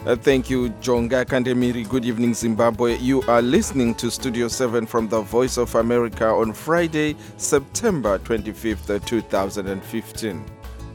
Thank you, Jonga Kandemiri. Good evening, Zimbabwe. You are listening to Studio 7 from the Voice of America on Friday, September 25th, 2015.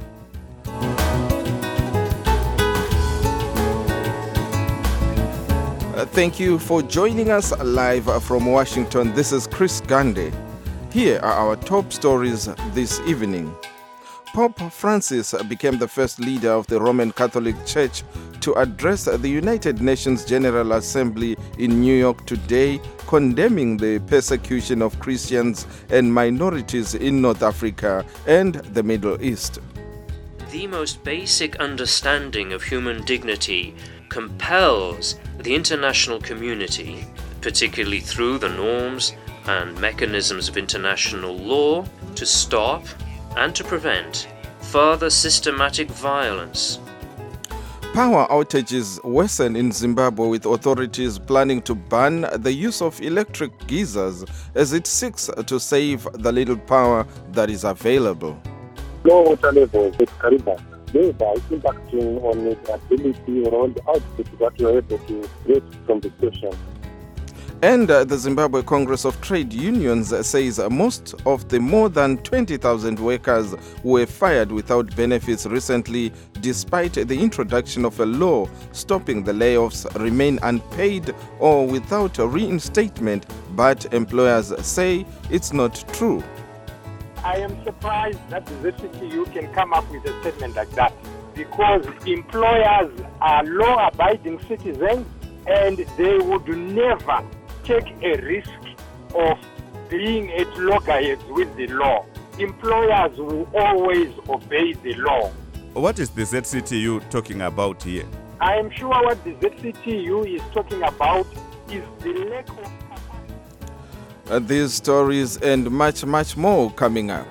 Thank you for joining us live from Washington. This is Chris Gande. Here are our top stories this evening. Pope Francis became the first leader of the Roman Catholic Church to address the United Nations General Assembly in New York today, condemning the persecution of Christians and minorities in North Africa and the Middle East. The most basic understanding of human dignity compels the international community, particularly through the norms and mechanisms of international law, to stop and to prevent further systematic violence. Power outages worsen in Zimbabwe, with authorities planning to ban the use of electric geysers as it seeks to save the little power that is available. Low water levels at Kariba, thereby impacting on the ability or the output that you are able to get from the station. And the Zimbabwe Congress of Trade Unions says most of the more than 20,000 workers were fired without benefits recently, despite the introduction of a law stopping the layoffs, remain unpaid or without a reinstatement, but employers say it's not true. I am surprised that the ZCTU can come up with a statement like that, because employers are law-abiding citizens and they would never take a risk of being at loggerheads with the law. Employers will always obey the law. What is the ZCTU talking about here? I am sure what the ZCTU is talking about is the lack of capacity. These stories and much, much more coming up.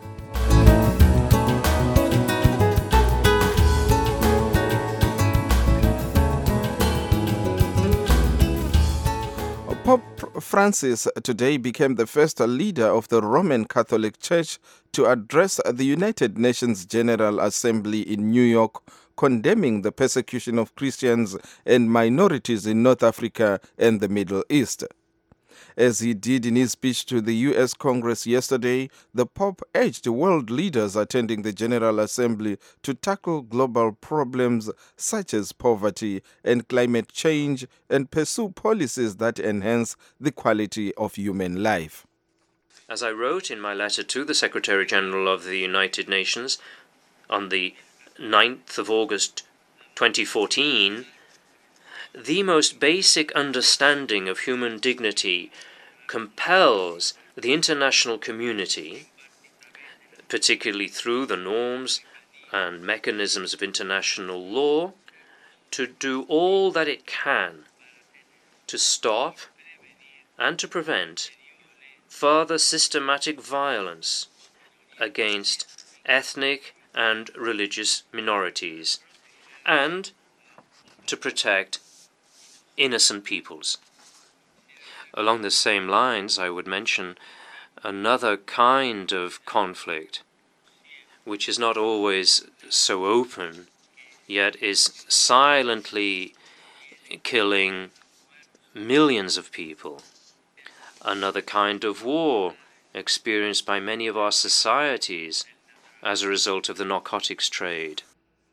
Pope Francis today became the first leader of the Roman Catholic Church to address the United Nations General Assembly in New York, condemning the persecution of Christians and minorities in North Africa and the Middle East. As he did in his speech to the U.S. Congress yesterday, the Pope urged world leaders attending the General Assembly to tackle global problems such as poverty and climate change and pursue policies that enhance the quality of human life. As I wrote in my letter to the Secretary General of the United Nations on the 9th of August 2014, the most basic understanding of human dignity compels the international community, particularly through the norms and mechanisms of international law, to do all that it can to stop and to prevent further systematic violence against ethnic and religious minorities, and to protect innocent peoples. Along the same lines, I would mention another kind of conflict, which is not always so open, yet is silently killing millions of people. Another kind of war experienced by many of our societies as a result of the narcotics trade.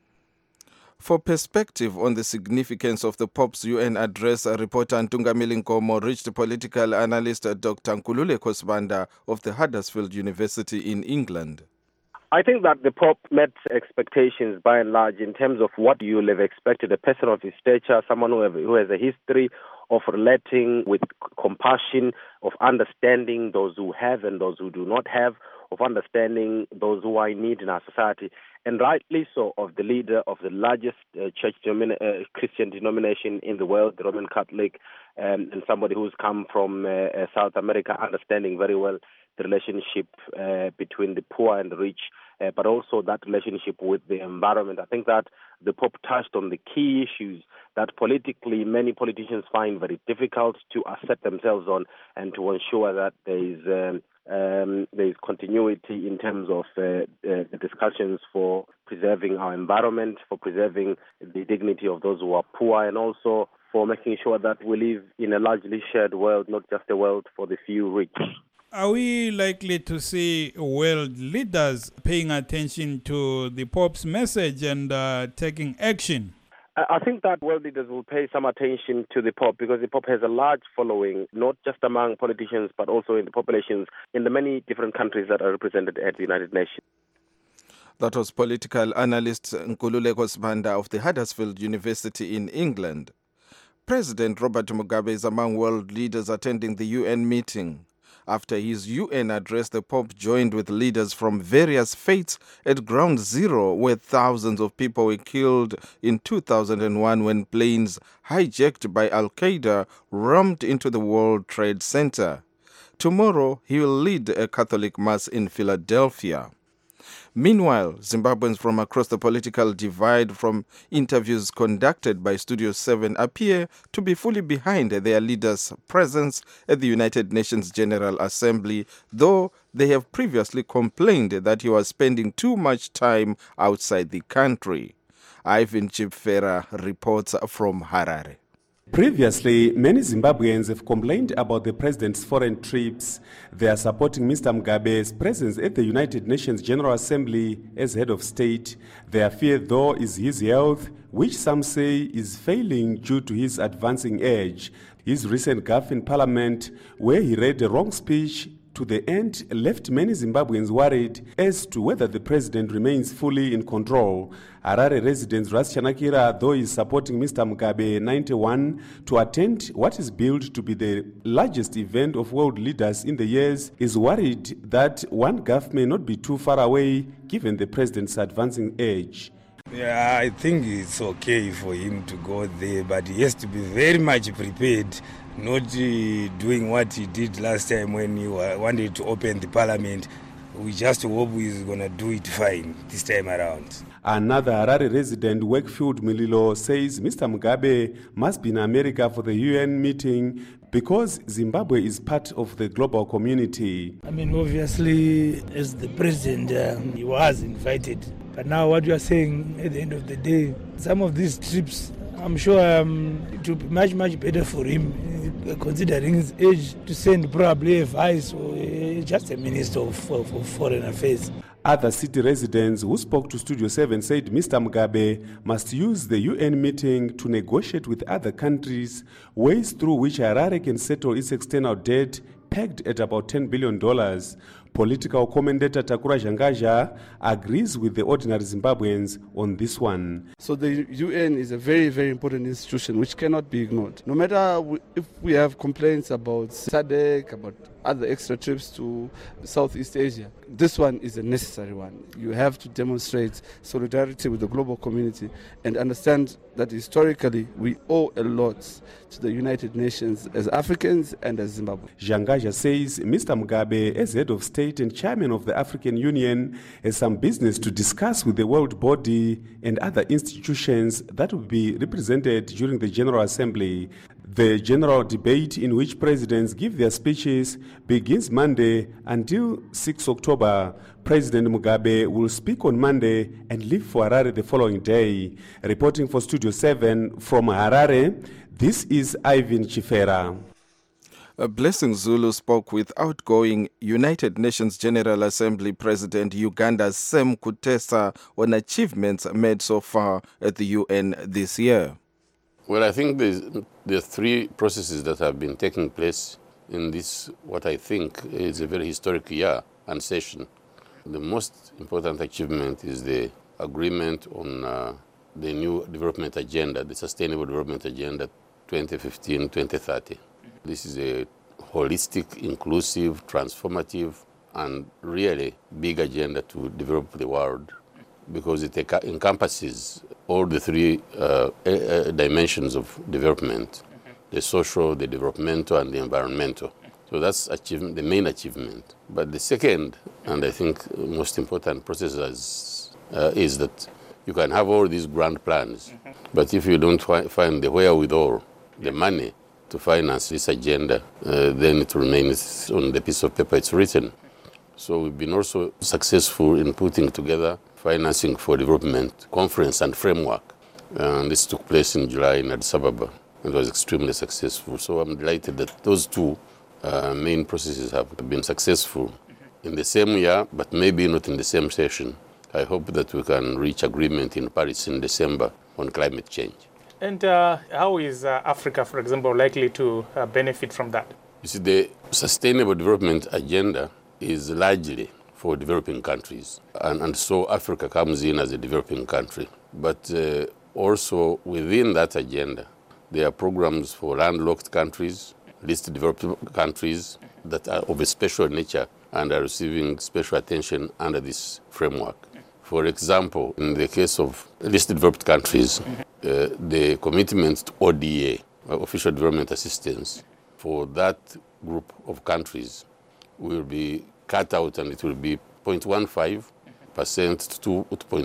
For perspective on the significance of the Pope's UN address, reporter Ntungamili Nkomo reached political analyst Dr. Nkulule Kosbanda of the Huddersfield University in England. I think that the Pope met expectations by and large in terms of what you will have expected, a person of his stature, someone who has a history of relating with compassion, of understanding those who have and those who do not have, of understanding those who are in need in our society, and rightly so of the leader of the largest Christian denomination in the world, the Roman Catholic, and somebody who's come from South America, understanding very well the relationship between the poor and the rich, but also that relationship with the environment. I think that the Pope touched on the key issues that politically many politicians find very difficult to assert themselves on and to ensure that there is There is continuity in terms of the discussions for preserving our environment, for preserving the dignity of those who are poor, and also for making sure that we live in a largely shared world, not just a world for the few rich. Are we likely to see world leaders paying attention to the Pope's message and taking action? I think that world leaders will pay some attention to the Pope because the Pope has a large following, not just among politicians, but also in the populations in the many different countries that are represented at the United Nations. That was political analyst Nkululeko Sibanda of the Huddersfield University in England. President Robert Mugabe is among world leaders attending the UN meeting. After his UN address, the Pope joined with leaders from various faiths at Ground Zero, where thousands of people were killed in 2001 when planes hijacked by Al-Qaeda rammed into the World Trade Center. Tomorrow, he will lead a Catholic Mass in Philadelphia. Meanwhile, Zimbabweans from across the political divide from interviews conducted by Studio 7 appear to be fully behind their leader's presence at the United Nations General Assembly, though they have previously complained that he was spending too much time outside the country. Ivan Chipfera reports from Harare. Previously, many Zimbabweans have complained about the president's foreign trips. They are supporting Mr. Mugabe's presence at the United Nations General Assembly as head of state. Their fear, though, is his health, which some say is failing due to his advancing age. His recent gaffe in Parliament, where he read a wrong speech to the end, left many Zimbabweans worried as to whether the president remains fully in control. Harare resident Ras Chanakira, though is supporting Mr. Mugabe 91 to attend what is billed to be the largest event of world leaders in the years, is worried that one gaffe may not be too far away given the president's advancing age. Yeah, I think it's okay for him to go there, but he has to be very much prepared, not doing what he did last time when he wanted to open the parliament. We just hope he's going to do it fine this time around. Another Harare resident, Wakefield Mililo, says Mr. Mugabe must be in America for the UN meeting because Zimbabwe is part of the global community. I mean, obviously, as the president, he was invited. But now what you are saying at the end of the day, some of these trips, I'm sure it will be much, much better for him, considering his age, to send probably a vice or just a minister of foreign affairs. Other city residents who spoke to Studio 7 said Mr. Mugabe must use the UN meeting to negotiate with other countries ways through which Harare can settle its external debt pegged at about $10 billion. Political commentator Takura Zhangaja agrees with the ordinary Zimbabweans on this one. So the UN is a very, very important institution which cannot be ignored. No matter if we have complaints about SADC, about other extra trips to Southeast Asia, this one is a necessary one. You have to demonstrate solidarity with the global community and understand that historically we owe a lot to the United Nations as Africans and as Zimbabwe. Zhangaja says Mr. Mugabe, as head of state and chairman of the African Union, has some business to discuss with the World Body and other institutions that will be represented during the General Assembly. The general debate, in which presidents give their speeches, begins Monday until 6 October. President Mugabe will speak on Monday and leave for Harare the following day. Reporting for Studio 7 from Harare, this is Ivan Chifera. Blessing Zulu spoke with outgoing United Nations General Assembly President Uganda's Sam Kutesa on achievements made so far at the UN this year. Well, I think there are three processes that have been taking place in this, what I think is a very historic year and session. The most important achievement is the agreement on the new development agenda, the Sustainable Development Agenda 2015-2030. This is a holistic, inclusive, transformative, and really big agenda to develop the world because it encompasses all the three dimensions of development, the social, the developmental, and the environmental. So that's the main achievement. But the second, and I think most important process is that you can have all these grand plans, but if you don't find the wherewithal, the money, to finance this agenda, then it remains on the piece of paper it's written. So we've been also successful in putting together financing for development conference and framework. And this took place in July in Addis Ababa and was extremely successful. So I'm delighted that those two main processes have been successful in the same year, but maybe not in the same session. I hope that we can reach agreement in Paris in December on climate change. And how is Africa, for example, likely to benefit from that? You see, the Sustainable Development Agenda is largely for developing countries. And so Africa comes in as a developing country. But also within that agenda, there are programs for landlocked countries, least developed countries that are of a special nature and are receiving special attention under this framework. For example, in the case of least developed countries, the commitment to ODA, Official Development Assistance, for that group of countries will be cut out, and it will be 0.15% to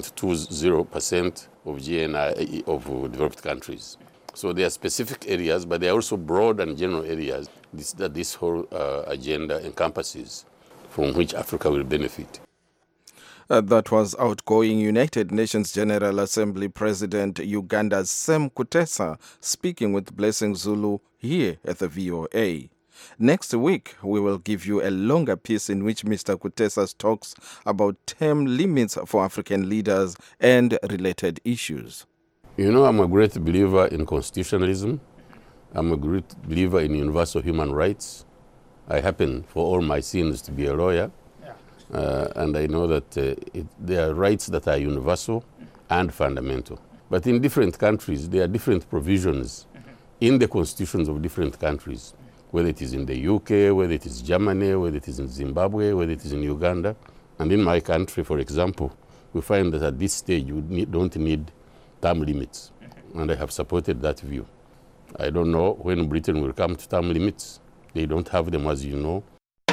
2.20% of GNI of developed countries. So there are specific areas, but there are also broad and general areas that this whole agenda encompasses, from which Africa will benefit. That was outgoing United Nations General Assembly President Uganda's Sam Kutesa speaking with Blessing Zulu here at the VOA. Next week, we will give you a longer piece in which Mr. Kutesa talks about term limits for African leaders and related issues. You know, I'm a great believer in constitutionalism. I'm a great believer in universal human rights. I happen, for all my sins, to be a lawyer. And I know that there are rights that are universal and fundamental. But in different countries, there are different provisions in the constitutions of different countries, whether it is in the UK, whether it is Germany, whether it is in Zimbabwe, whether it is in Uganda. And in my country, for example, we find that at this stage you don't need term limits. And I have supported that view. I don't know when Britain will come to term limits. They don't have them, as you know.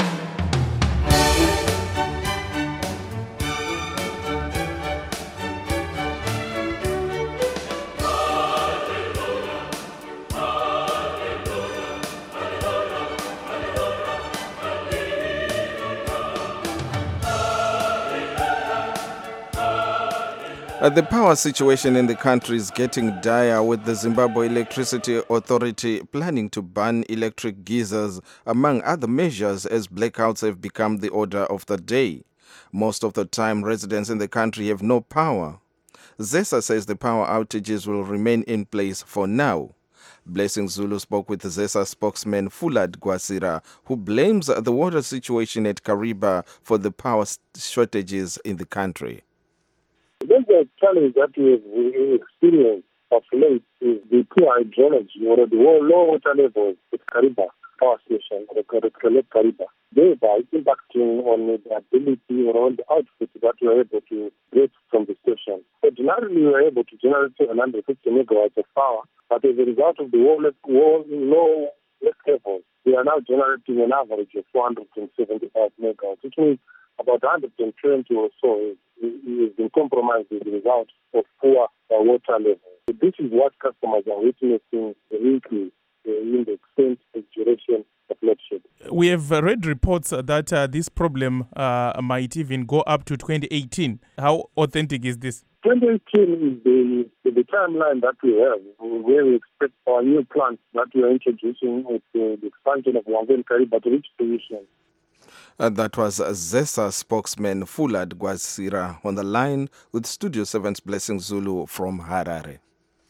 The power situation in the country is getting dire, with the Zimbabwe Electricity Authority planning to ban electric geysers, among other measures, as blackouts have become the order of the day. Most of the time, residents in the country have no power. ZESA says the power outages will remain in place for now. Blessing Zulu spoke with ZESA spokesman Fulad Gwasira, who blames the water situation at Kariba for the power shortages in the country. There's a challenge that we experienced of late is the poor hydrology or the low water levels at Kariba power station, the Kariba, thereby impacting on the ability or on the output that we are able to get from the station. So generally, we were able to generate 750 megawatts of power, but as a result of the low levels, we are now generating an average of 475 megawatts, which means about 120 or so has been compromised as a result of poor water levels. So this is what customers are witnessing, the increase in the extent and duration of load shedding. We have read reports that this problem might even go up to 2018. How authentic is this? 2018 is the timeline that we have, where we expect our new plants that we are introducing with the expansion of Wangen Kariba to reach fruition. That was ZESA spokesman Fulad Gwasira on the line with Studio 7's Blessing Zulu from Harare.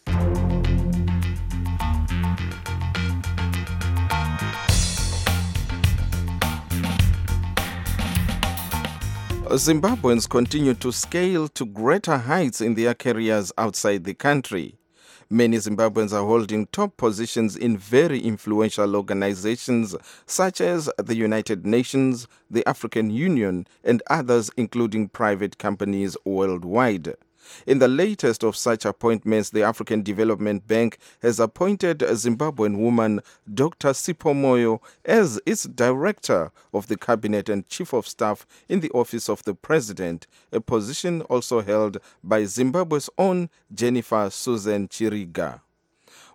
Zimbabweans continue to scale to greater heights in their careers outside the country. Many Zimbabweans are holding top positions in very influential organizations such as the United Nations, the African Union, and others, including private companies worldwide. In the latest of such appointments, the African Development Bank has appointed a Zimbabwean woman, Dr. Sipho Moyo, as its Director of the Cabinet and Chief of Staff in the Office of the President, a position also held by Zimbabwe's own Jennifer Susan Chiriga.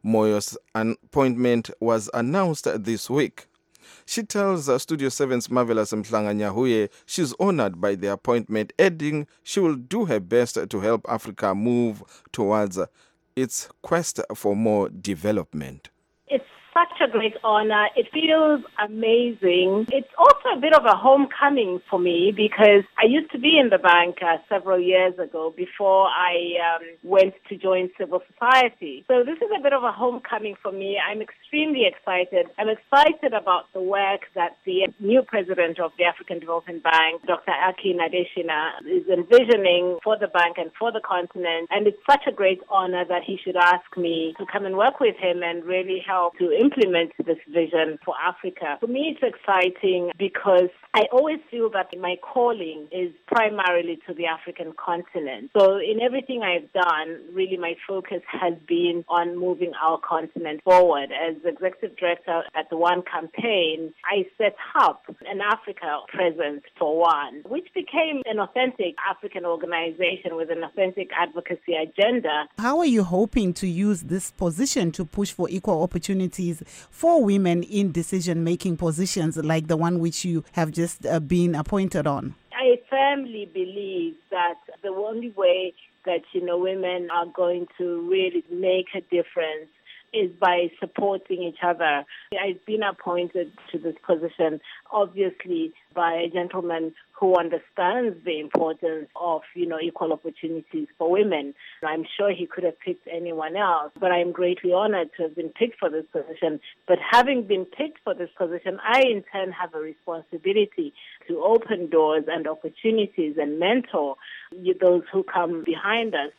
Moyo's appointment was announced this week. She tells Studio 7's Marvelous Mhlanga-Nyahuye she's honored by the appointment, adding she will do her best to help Africa move towards its quest for more development. It's such a great honor. It feels amazing. It's also a bit of a homecoming for me because I used to be in the bank several years ago before I went to join civil society. So this is a bit of a homecoming for me. I'm extremely excited. I'm excited about the work that the new president of the African Development Bank, Dr. Aki Nadeshina, is envisioning for the bank and for the continent. And it's such a great honor that he should ask me to come and work with him and really help to implement this vision for Africa. For me, it's exciting because I always feel that my calling is primarily to the African continent. So in everything I've done, really my focus has been on moving our continent forward. As executive director at the One campaign, I set up an Africa presence for One, which became an authentic African organization with an authentic advocacy agenda. How are you hoping to use this position to push for equal opportunities for women in decision-making positions like the one which you have just been appointed on? I firmly believe that the only way that, women are going to really make a difference is by supporting each other. I've been appointed to this position, obviously, by a gentleman who understands the importance of, equal opportunities for women. I'm sure he could have picked anyone else, but I'm greatly honored to have been picked for this position. But having been picked for this position, I in turn have a responsibility to open doors and opportunities and mentor those who come behind us.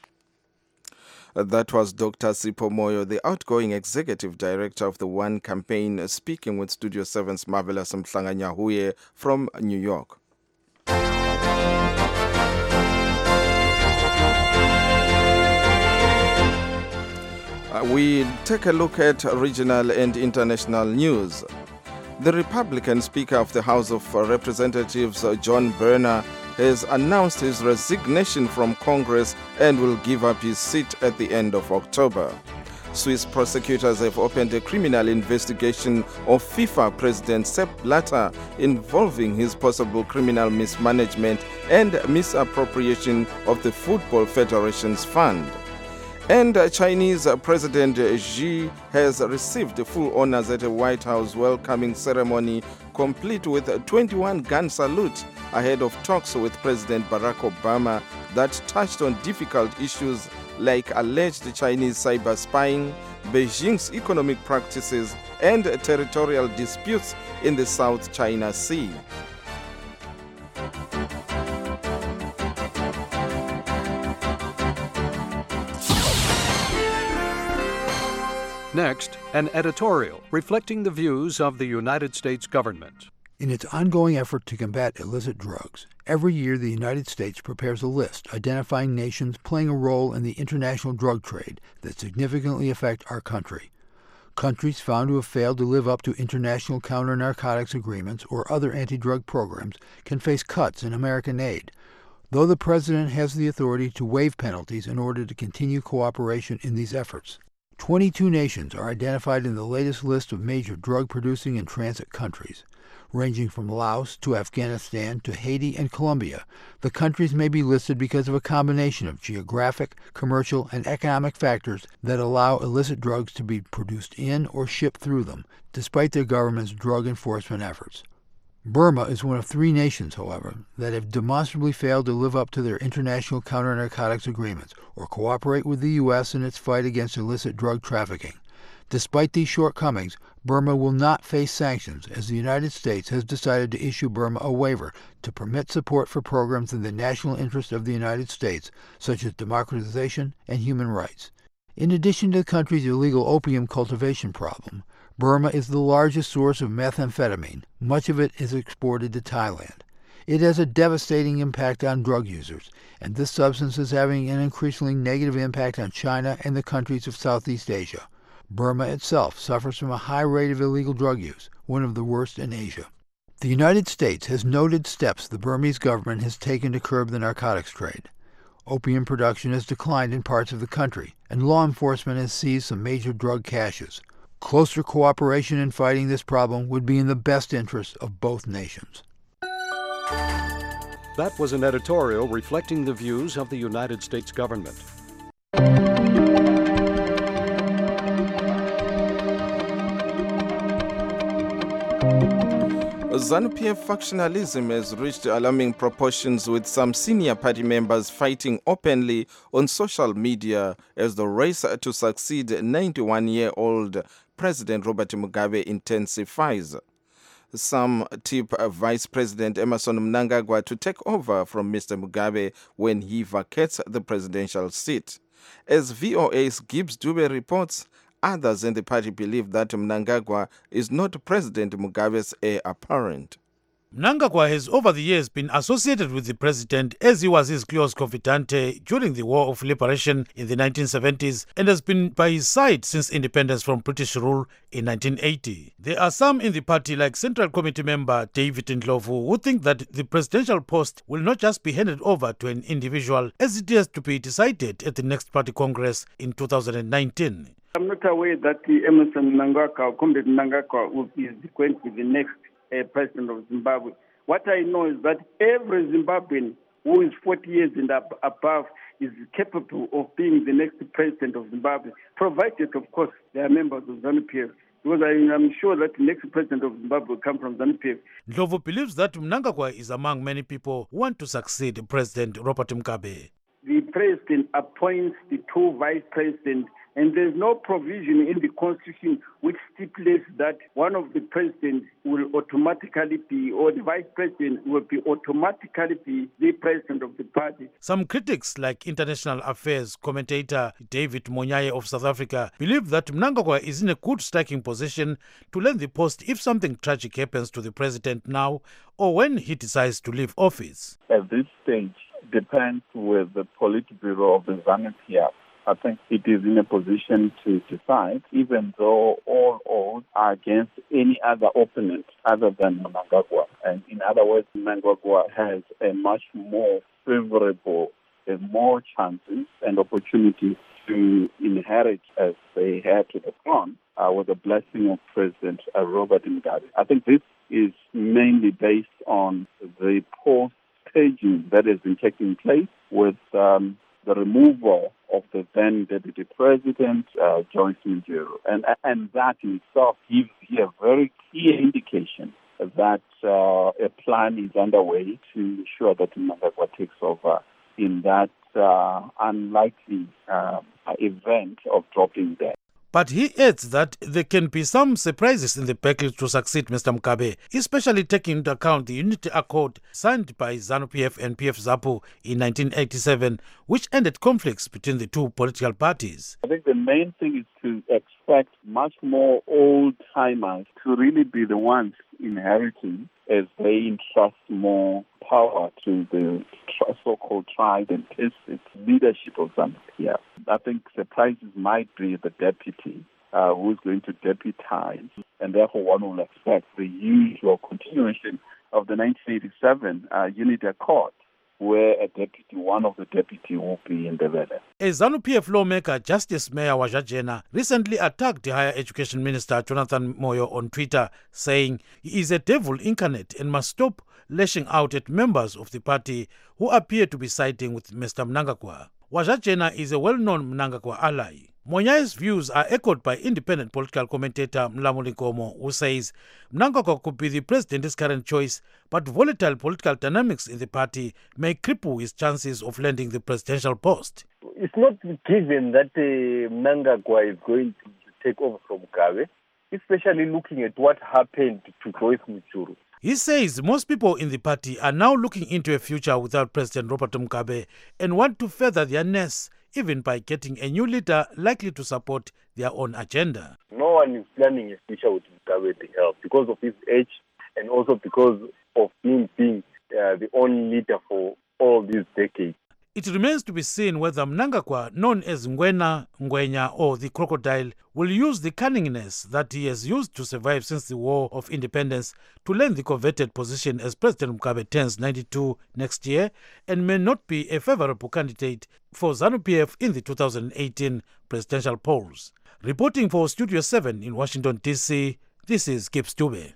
That was Dr. Sipho Moyo, the outgoing executive director of the One campaign, speaking with Studio 7's Marvelous Mhlanga-Nyahuye from New York. We take a look at regional and international news. The Republican Speaker of the House of Representatives, John Boehner, has announced his resignation from Congress and will give up his seat at the end of October. Swiss prosecutors have opened a criminal investigation of FIFA President Sepp Blatter involving his possible criminal mismanagement and misappropriation of the Football Federation's fund. And Chinese President Xi has received full honors at a White House welcoming ceremony, complete with a 21-gun salute ahead of talks with President Barack Obama that touched on difficult issues like alleged Chinese cyber spying, Beijing's economic practices, and territorial disputes in the South China Sea. Next, an editorial reflecting the views of the United States government. In its ongoing effort to combat illicit drugs, every year the United States prepares a list identifying nations playing a role in the international drug trade that significantly affect our country. Countries found to have failed to live up to international counter-narcotics agreements or other anti-drug programs can face cuts in American aid, though the President has the authority to waive penalties in order to continue cooperation in these efforts. 22 nations are identified in the latest list of major drug-producing and transit countries. Ranging from Laos to Afghanistan to Haiti and Colombia, the countries may be listed because of a combination of geographic, commercial, and economic factors that allow illicit drugs to be produced in or shipped through them, despite their government's drug enforcement efforts. Burma is one of 3 nations, however, that have demonstrably failed to live up to their international counter-narcotics agreements or cooperate with the U.S. in its fight against illicit drug trafficking. Despite these shortcomings, Burma will not face sanctions, as the United States has decided to issue Burma a waiver to permit support for programs in the national interest of the United States, such as democratization and human rights. In addition to the country's illegal opium cultivation problem, Burma is the largest source of methamphetamine. Much of it is exported to Thailand. It has a devastating impact on drug users, and this substance is having an increasingly negative impact on China and the countries of Southeast Asia. Burma itself suffers from a high rate of illegal drug use, one of the worst in Asia. The United States has noted steps the Burmese government has taken to curb the narcotics trade. Opium production has declined in parts of the country, and law enforcement has seized some major drug caches. Closer cooperation in fighting this problem would be in the best interest of both nations. That was an editorial reflecting the views of the United States government. ZANU-PF factionalism has reached alarming proportions, with some senior party members fighting openly on social media as the race to succeed 91-year-old President Robert Mugabe intensifies. Some tip Vice President Emmerson Mnangagwa to take over from Mr. Mugabe when he vacates the presidential seat. As VOA's Gibbs Dube reports, others in the party believe that Mnangagwa is not President Mugabe's heir apparent. Mnangagwa has over the years been associated with the president as he was his close confidante during the War of Liberation in the 1970s and has been by his side since independence from British rule in 1980. There are some in the party, like Central Committee member David Ndlovu, who think that the presidential post will not just be handed over to an individual, as it has to be decided at the next party congress in 2019. I'm not aware that Emmerson Mnangagwa or Comrade Mnangagwa is going to be the next president of Zimbabwe. What I know is that every Zimbabwean who is 40 years and above is capable of being the next president of Zimbabwe, provided, of course, they are members of ZANU-PF. Because I'm sure that the next president of Zimbabwe will come from ZANU-PF. Ndlovu believes that Mnangagwa is among many people who want to succeed President Robert Mugabe. The president appoints the two vice presidents, and there's no provision in the constitution which stipulates that one of the presidents will automatically be, or the vice president will be automatically be the president of the party. Some critics, like international affairs commentator David Monyaye of South Africa, believe that Mnangagwa is in a good striking position to land the post if something tragic happens to the president now or when he decides to leave office. At this stage, depends with the Politburo of the ZANU-PF. I think it is in a position to decide, even though all odds are against any other opponent other than Mnangagwa. And in other words, Mnangagwa has a much more favorable, more chances and opportunities to inherit as they heir to the throne with the blessing of President Robert Mugabe. I think this is mainly based on the post-staging that has been taking place with the removal of the then Deputy President, Joyce Mujuru. And that in itself gives you a very clear indication that a plan is underway to ensure that Mnangagwa takes over in that unlikely event of dropping dead. But he adds that there can be some surprises in the package to succeed Mr. Mugabe, especially taking into account the Unity Accord signed by ZANU-PF and PF-ZAPU in 1987, which ended conflicts between the two political parties. I think the main thing is to expect much more old-timers to really be the ones inheriting as they entrust more power to the so-called tried and tested leadership of ZANU-PF. I think surprises might be the deputy who's going to deputize, and therefore one will expect the usual continuation of the 1987 Unity Accord, where one of the deputy will be in the leader. A ZANU-PF lawmaker, Justice Mayor Wajajena, recently attacked the Higher Education Minister Jonathan Moyo on Twitter, saying he is a devil incarnate and must stop lashing out at members of the party who appear to be siding with Mr. Mnangagwa. Wajajena is a well-known Mnangagwa ally. Monyaye's views are echoed by independent political commentator Mlamuli Nkomo, who says Mnangagwa could be the president's current choice, but volatile political dynamics in the party may cripple his chances of landing the presidential post. It's not given that Mnangagwa is going to take over from Mugabe, especially looking at what happened to Joyce Mujuru. He says most people in the party are now looking into a future without President Robert Mugabe and want to further their nest, even by getting a new leader likely to support their own agenda. No one is planning a future with Mugabe at the help because of his age and also because of him being the only leader for all these decades. It remains to be seen whether Mnangagwa, known as Ngwena, Ngwenya or the crocodile, will use the cunningness that he has used to survive since the War of Independence to land the coveted position as President Mugabe turns 92 next year and may not be a favorable candidate for ZANU-PF in the 2018 presidential polls. Reporting for Studio 7 in Washington, D.C., this is Gibbs Dube.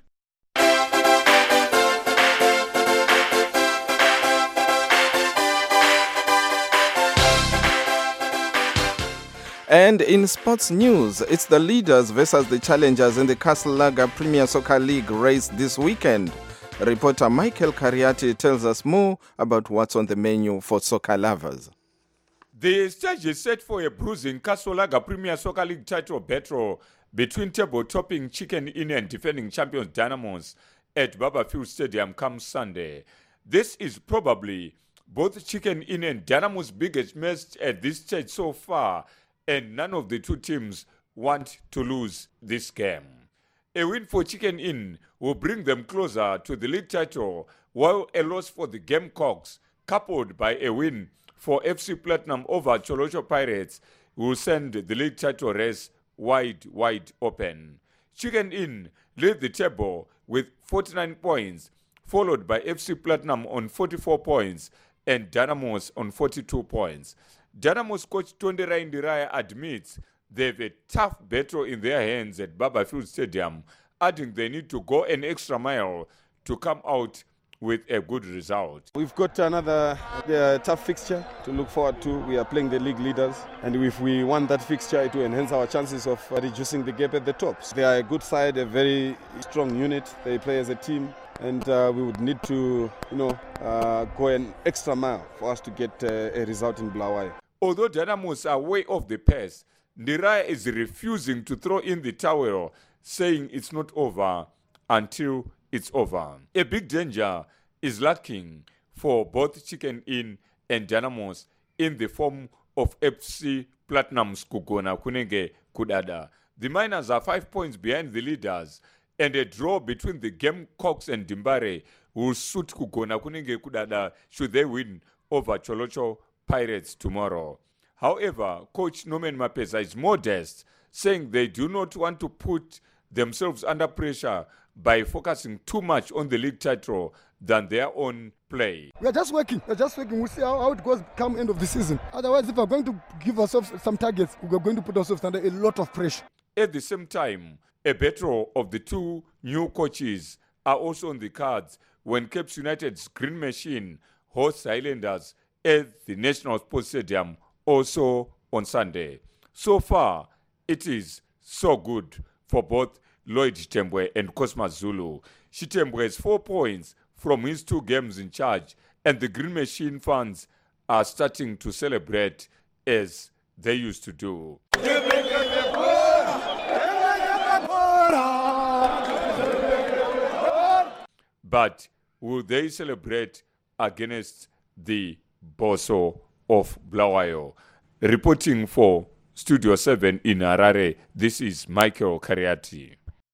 And in sports news, it's the leaders versus the challengers in the Castle Lager Premier Soccer League race this weekend. Reporter Michael Cariati tells us more about what's on the menu for soccer lovers. The stage is set for a bruising Castle Lager Premier Soccer League title battle between table-topping Chicken Inn and defending champions Dynamos at Barberfield Stadium come Sunday. This is probably both Chicken Inn and Dynamos' biggest match at this stage so far, and none of the two teams want to lose this game. A win for Chicken Inn will bring them closer to the league title, while a loss for the Gamecocks, coupled by a win for FC Platinum over Cholocho Pirates, will send the league title race wide open. Chicken Inn lead the table with 49 points, followed by FC Platinum on 44 points and Dynamos on 42 points. Dynamos coach Tondera Indiraya admits they have a tough battle in their hands at Barberfield Stadium, adding they need to go an extra mile to come out with a good result. We've got another tough fixture to look forward to. We are playing the league leaders, and if we want that fixture, it will enhance our chances of reducing the gap at the top. They are a good side, a very strong unit. They play as a team, and we would need to, go an extra mile for us to get a result in Bulawayo. Although Dynamos are way off the pace, Ndiraya is refusing to throw in the towel, saying it's not over until it's over. A big danger is lurking for both Chicken Inn and Dynamos in the form of FC Platinum's Kugona Kunenge Kudada. The Miners are 5 points behind the leaders, and a draw between the Gamecocks and Dimbare will suit Kugona Kunenge Kudada should they win over Cholocho Pirates tomorrow. However, coach Norman Mapesa is modest, saying they do not want to put themselves under pressure by focusing too much on the league title than their own play. We are just working. We'll see how it goes come end of the season. Otherwise, if we're going to give ourselves some targets, we're going to put ourselves under a lot of pressure. At the same time, a battle of the two new coaches are also on the cards when Cape United's Green Machine hosts Highlanders at the National Sports Stadium also on Sunday. So far, it is so good for both Lloyd Chitembwe and Cosmas Zulu. Chitembwe has 4 points from his 2 games in charge, and the Green Machine fans are starting to celebrate as they used to do. But will they celebrate against the Boso of Bulawayo? Reporting for Studio 7 in Harare, this is Michael Cariati.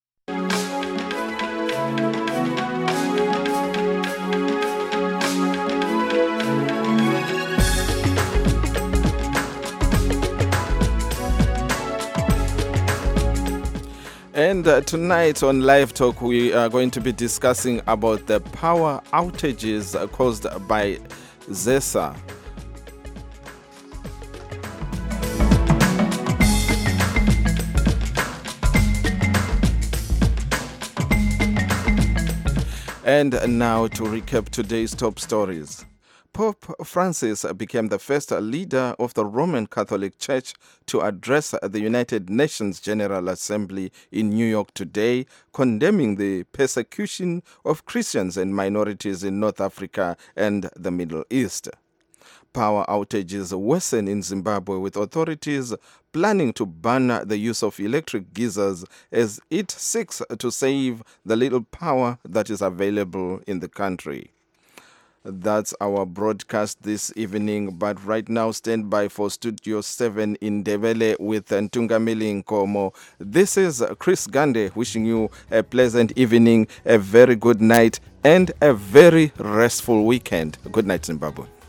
And tonight on Live Talk, we are going to be discussing about the power outages caused by ZESA. And now to recap today's top stories. Pope Francis became the first leader of the Roman Catholic Church to address the United Nations General Assembly in New York today, condemning the persecution of Christians and minorities in North Africa and the Middle East. Power outages worsen in Zimbabwe, with authorities planning to ban the use of electric geysers as it seeks to save the little power that is available in the country. That's our broadcast this evening, but right now stand by for Studio 7 in Ndebele with Ntungamili Nkomo. This is Chris Gande wishing you a pleasant evening, a very good night, and a very restful weekend. Good night, Zimbabwe.